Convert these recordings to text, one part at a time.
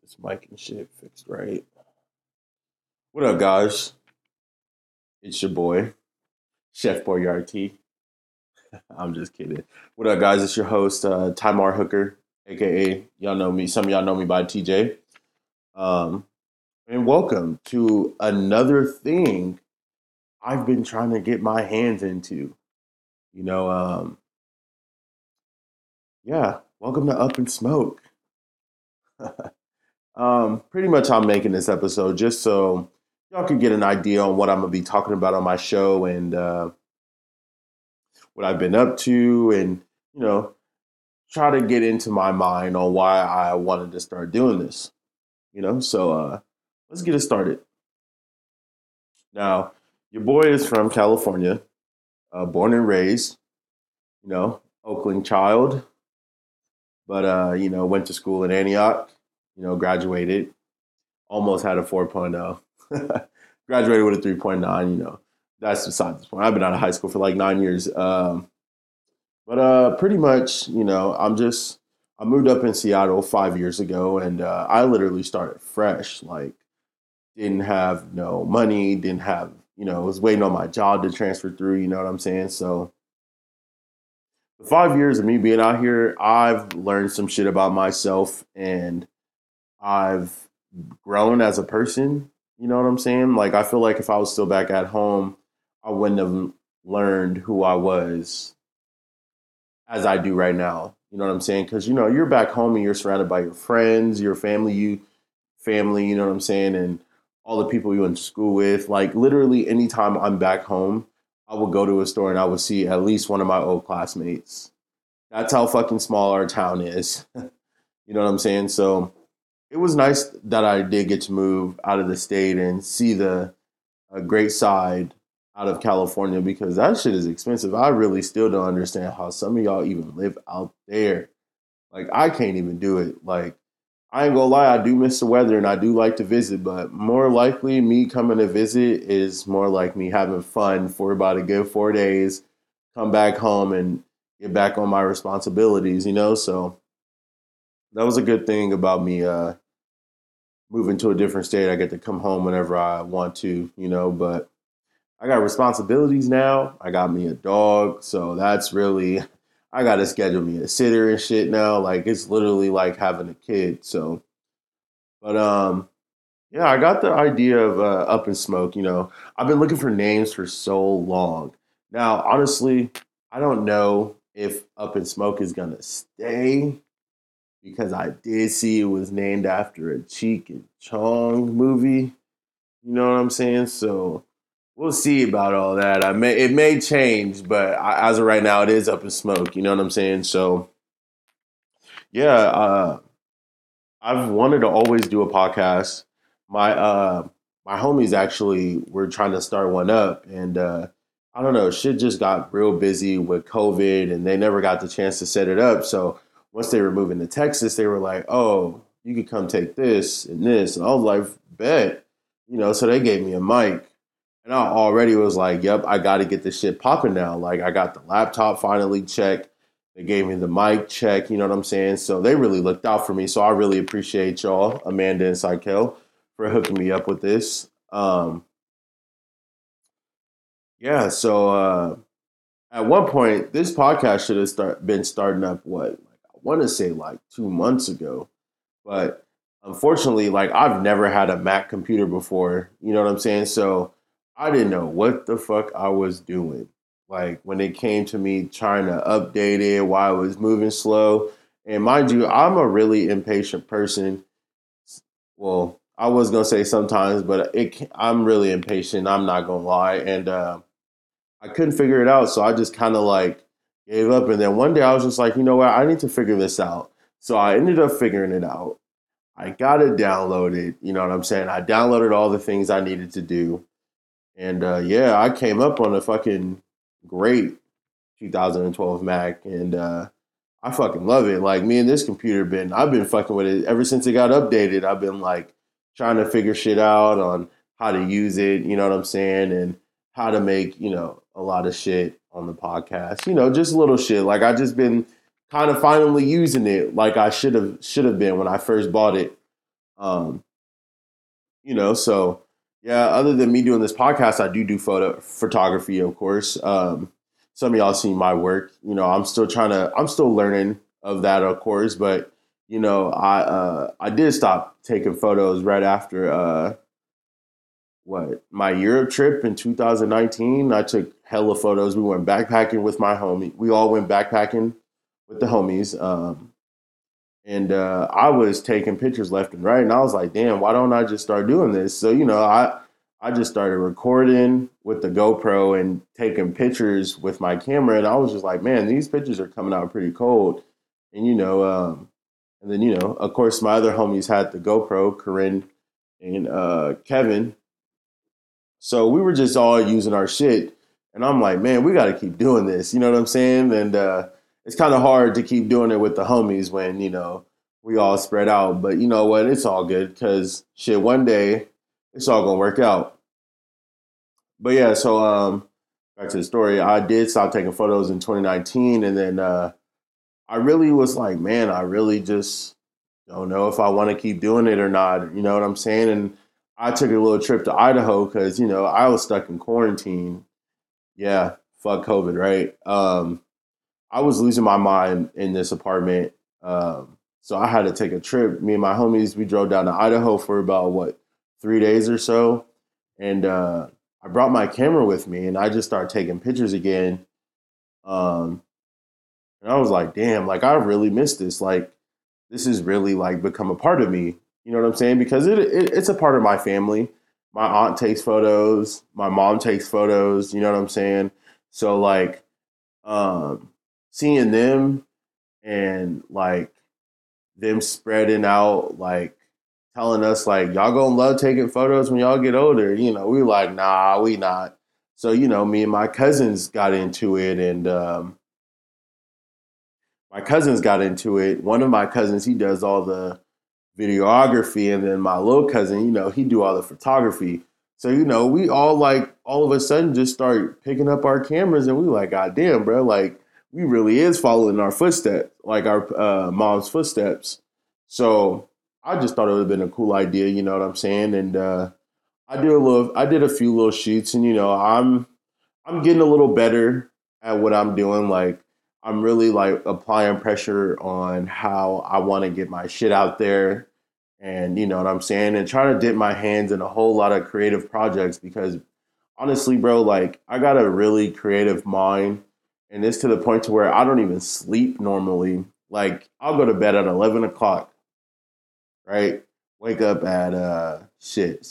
This mic and shit fixed right. What up, guys? It's your boy, Chef Boyardee. I'm just kidding. What up, guys? It's your host, Timar Hooker, aka y'all know me. Some of y'all know me by TJ. Um, and welcome to another thing I've been trying to get my hands into. You know, yeah. Welcome to Up and Smoke. Pretty much, I'm making this episode just so y'all can get an idea on what I'm gonna be talking about on my show and what I've been up to, and you know, try to get into my mind on why I wanted to start doing this. So let's get it started. Now, your boy is from California, born and raised. Oakland child, but went to school in Antioch. Graduated, almost had a 4.0. Graduated with a 3.9. That's besides the point. I've been out of high school for like 9 years. But pretty much, I moved up in Seattle 5 years ago, and I literally started fresh. Like, didn't have no money, didn't have, was waiting on my job to transfer through. You know what I'm saying? So, the 5 years of me being out here, I've learned some shit about myself, and I've grown as a person. You know what I'm saying? Like, I feel like if I was still back at home, I wouldn't have learned who I was as I do right now. You know what I'm saying? Because you're back home and you're surrounded by your friends, your family. You know what I'm saying, and all the people you went to school with. Like literally, anytime I'm back home, I would go to a store and I would see at least one of my old classmates. That's how fucking small our town is. You know what I'm saying? So it was nice that I did get to move out of the state and see the great side out of California because that shit is expensive. I really still don't understand how some of y'all even live out there. Like I can't even do it. Like I ain't gonna lie, I do miss the weather and I do like to visit, but more likely me coming to visit is more like me having fun for about a good 4 days, come back home and get back on my responsibilities. So that was a good thing about me moving to a different state. I get to come home whenever I want to, but I got responsibilities now. I got me a dog, so that's really I got to schedule me a sitter and shit now. Like it's literally like having a kid. So, but yeah, I got the idea of Up and Smoke. I've been looking for names for so long. Now, honestly, I don't know if Up and Smoke is gonna stay because I did see it was named after a Cheek and Chong movie. You know what I'm saying? So we'll see about all that. It may change, but as of right now, it is Up in Smoke. You know what I'm saying? So yeah, I've wanted to always do a podcast. My homies actually were trying to start one up, and I don't know, shit just got real busy with COVID, and they never got the chance to set it up. So once they were moving to Texas, they were like, "Oh, you could come take this and this," and I was like, "Bet." So they gave me a mic. And I already was like, yep, I got to get this shit popping now. Like, I got the laptop finally checked. They gave me the mic check. You know what I'm saying? So they really looked out for me. So I really appreciate y'all, Amanda and Sykel, for hooking me up with this. Yeah. So at one point, this podcast should have been starting up, what? Like, I want to say like 2 months ago. But unfortunately, like I've never had a Mac computer before. You know what I'm saying? So I didn't know what the fuck I was doing. Like when it came to me trying to update it while it was moving slow. And mind you, I'm a really impatient person. Well, I was gonna say sometimes, but I'm really impatient. I'm not gonna lie, and I couldn't figure it out. So I just kind of like gave up. And then one day I was just like, you know what? I need to figure this out. So I ended up figuring it out. I got it downloaded. You know what I'm saying? I downloaded all the things I needed to do. And yeah, I came up on a fucking great 2012 Mac. And I fucking love it. Like me and this computer I've been fucking with it ever since it got updated. I've been like trying to figure shit out on how to use it. You know what I'm saying? And how to make, a lot of shit on the podcast. Just little shit. Like I just been kind of finally using it like I should have been when I first bought it. Um, so yeah, other than me doing this podcast, I do photography, of course. Some of y'all seen my work. I'm still learning of that, of course, but I did stop taking photos right after my Europe trip in 2019. I took hella photos. We went backpacking with my homie. We all went backpacking with the homies. And I was taking pictures left and right, and I was like, "Damn, why don't I just start doing this?" So I just started recording with the GoPro and taking pictures with my camera, and I was just like, "Man, these pictures are coming out pretty cold." And of course, my other homies had the GoPro, Corinne and Kevin. So we were just all using our shit, and I'm like, "Man, we got to keep doing this." You know what I'm saying? And it's kind of hard to keep doing it with the homies when we all spread out. But you know what? It's all good because shit. One day, it's all gonna work out. But yeah, so back to the story. I did stop taking photos in 2019, and then I really was like, man, I really just don't know if I want to keep doing it or not. You know what I'm saying? And I took a little trip to Idaho because I was stuck in quarantine. Yeah, fuck COVID, right? I was losing my mind in this apartment. So I had to take a trip. Me and my homies, we drove down to Idaho for about 3 days or so. And I brought my camera with me and I just started taking pictures again. Um, and I was like, damn, like I really missed this. Like this is really like become a part of me. You know what I'm saying? Because it's a part of my family. My aunt takes photos, my mom takes photos, you know what I'm saying? So like um seeing them and like them spreading out, like telling us like y'all gonna love taking photos when y'all get older. We like, nah, we not. So, me and my cousins got into it and my cousins got into it. One of my cousins, he does all the videography, and then my little cousin, he do all the photography. So, we all like all of a sudden just start picking up our cameras and we like, God damn, bro, like we really is following our footsteps, like our mom's footsteps. So I just thought it would have been a cool idea, you know what I'm saying? And I did a few little shoots, and I'm getting a little better at what I'm doing. Like I'm really like applying pressure on how I want to get my shit out there, and you know what I'm saying, and trying to dip my hands in a whole lot of creative projects because honestly, bro, like I got a really creative mind, and it's to the point to where I don't even sleep normally. Like I'll go to bed at 11 o'clock, right? Wake up at shit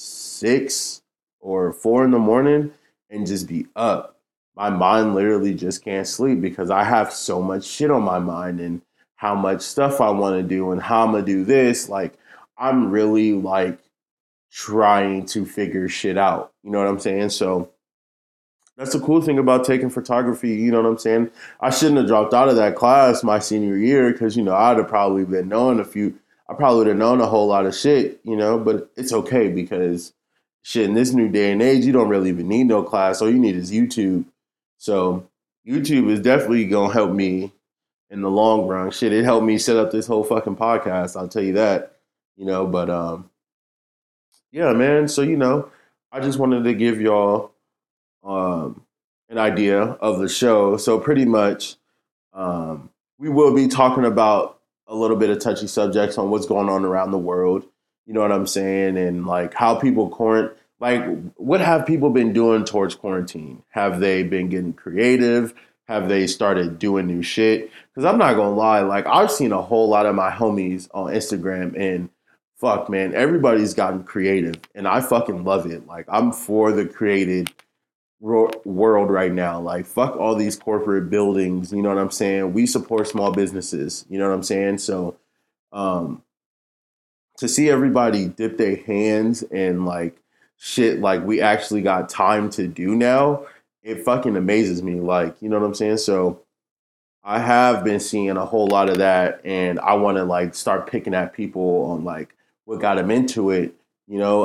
6 or 4 in the morning and just be up. My mind literally just can't sleep because I have so much shit on my mind and how much stuff I want to do and how I'm gonna do this. Like I'm really like trying to figure shit out. You know what I'm saying? So that's the cool thing about taking photography. You know what I'm saying? I shouldn't have dropped out of that class my senior year because, I'd have probably been knowing I probably would have known a whole lot of shit, but it's okay because shit, in this new day and age, you don't really even need no class. All you need is YouTube. So YouTube is definitely going to help me in the long run. Shit, it helped me set up this whole fucking podcast. I'll tell you that, but, yeah, man. So, I just wanted to give y'all um, an idea of the show. So pretty much, we will be talking about a little bit of touchy subjects on what's going on around the world. You know what I'm saying, and like how people like what have people been doing towards quarantine? Have they been getting creative? Have they started doing new shit? Because I'm not gonna lie, like I've seen a whole lot of my homies on Instagram and fuck man, everybody's gotten creative and I fucking love it. Like I'm for the creative world right now. Like, fuck all these corporate buildings. You know what I'm saying? We support small businesses. You know what I'm saying? So, um, to see everybody dip their hands and like shit, like we actually got time to do now, it fucking amazes me. Like, you know what I'm saying? So, I have been seeing a whole lot of that, and I want to like start picking at people on like what got them into it. You know,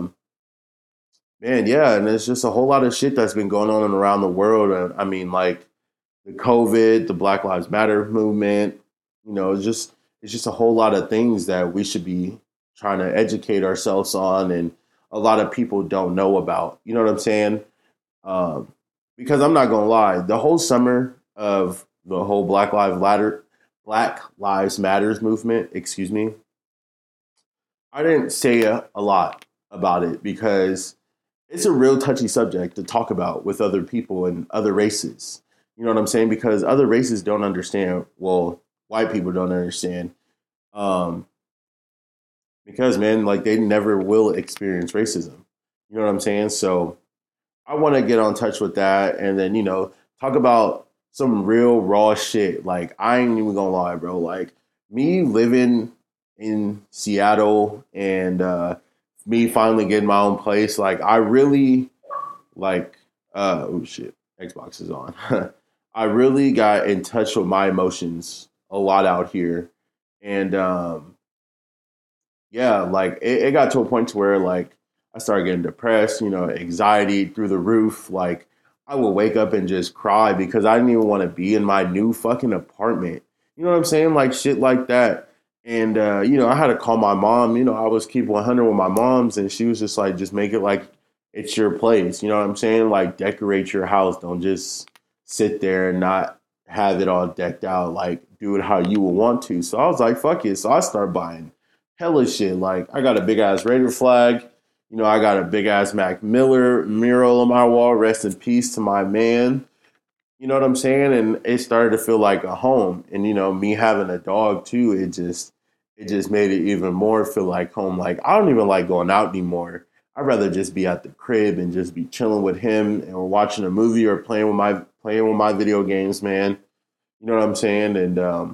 Man, yeah, and there's just a whole lot of shit that's been going on around the world. I mean, like the COVID, the Black Lives Matter movement. It's just a whole lot of things that we should be trying to educate ourselves on, and a lot of people don't know about. You know what I'm saying? Um, because I'm not gonna lie, the whole summer of the whole Black Lives Matters movement, excuse me, I didn't say a lot about it because it's a real touchy subject to talk about with other people and other races. You know what I'm saying? Because other races don't understand. Well, white people don't understand. Um, because man, like they never will experience racism. You know what I'm saying? So I want to get on touch with that, and then talk about some real raw shit. Like I ain't even gonna lie, bro. Like me living in Seattle and me finally getting my own place. Like I really like. Oh shit, Xbox is on. I really got in touch with my emotions a lot out here, and yeah, like it got to a point to where like I started getting depressed, anxiety through the roof. Like I would wake up and just cry because I didn't even want to be in my new fucking apartment. You know what I'm saying? Like shit like that. And I had to call my mom. I was keep 100 with my mom's, and she was just like, just make it like it's your place. You know what I'm saying? Like decorate your house. Don't just sit there and not have it all decked out. Like do it how you would want to. So I was like, fuck it. So I started buying hella shit. Like I got a big ass Raider flag. I got a big ass Mac Miller mural on my wall. Rest in peace to my man. You know what I'm saying? And it started to feel like a home. And me having a dog too, it just made it even more feel like home. Like I don't even like going out anymore. I'd rather just be at the crib and just be chilling with him and we're watching a movie or playing with my video games, man. You know what I'm saying? And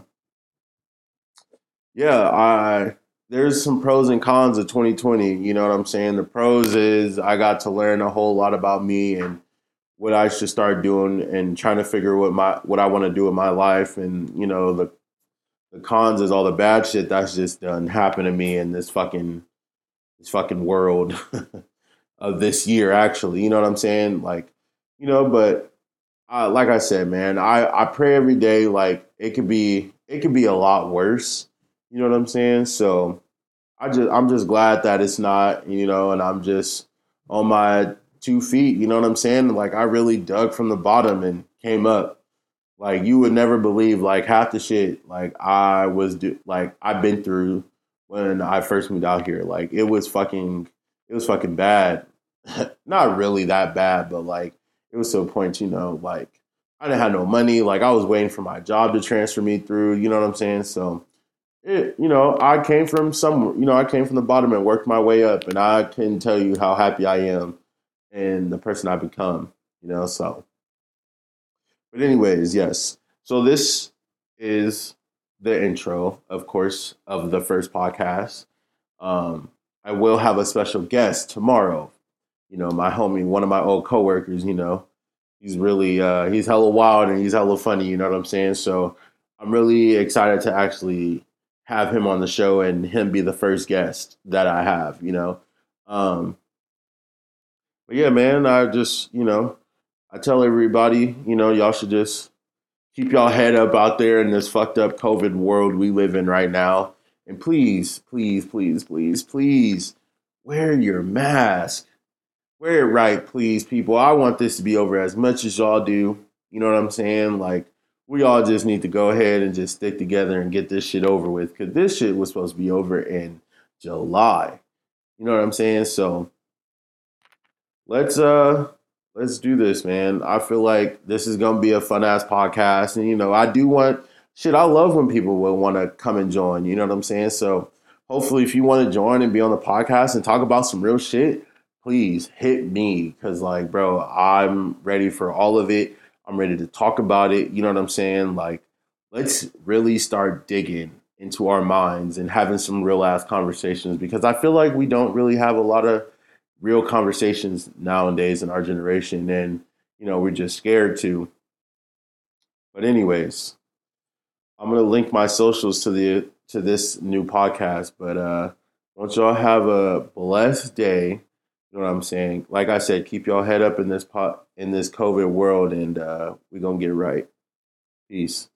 yeah, I there's some pros and cons of 2020. You know what I'm saying? The pros is I got to learn a whole lot about me and what I should start doing and trying to figure what I want to do with my life. And the cons is all the bad shit that's just done happened to me in this fucking world of this year. Actually, you know what I'm saying? Like, but like I said, man, I pray every day. Like it could be a lot worse. You know what I'm saying? So I'm just glad that it's not, and I'm just on my 2 feet. You know what I'm saying? Like I really dug from the bottom and came up. Like you would never believe like half the shit like like I've been through when I first moved out here. Like it was fucking bad. Not really that bad, but like it was to a point, like I didn't have no money. Like I was waiting for my job to transfer me through. You know what I'm saying? So I came from the bottom and worked my way up, and I can tell you how happy I am and the person I've become. So. But anyways, yes. So this is the intro, of course, of the first podcast. Um, I will have a special guest tomorrow. My homie, one of my old coworkers. He's really he's hella wild and he's hella funny. You know what I'm saying? So I'm really excited to actually have him on the show and him be the first guest that I have. Um, but yeah, man, I tell everybody, y'all should just keep y'all head up out there in this fucked up COVID world we live in right now. And please, please, please, please, please wear your mask. Wear it right, please, people. I want this to be over as much as y'all do. You know what I'm saying? Like, we all just need to go ahead and just stick together and get this shit over with. Because this shit was supposed to be over in July. You know what I'm saying? So let's let's do this, man. I feel like this is gonna be a fun ass podcast, and I do want shit. I love when people will want to come and join. You know what I'm saying? So hopefully, if you want to join and be on the podcast and talk about some real shit, please hit me because, like, bro, I'm ready for all of it. I'm ready to talk about it. You know what I'm saying? Like, let's really start digging into our minds and having some real ass conversations because I feel like we don't really have a lot of real conversations nowadays in our generation, and we're just scared to. But anyways, I'm gonna link my socials to this new podcast. But I want y'all have a blessed day. You know what I'm saying? Like I said, keep y'all head up in this COVID world, and we're gonna get it right. Peace.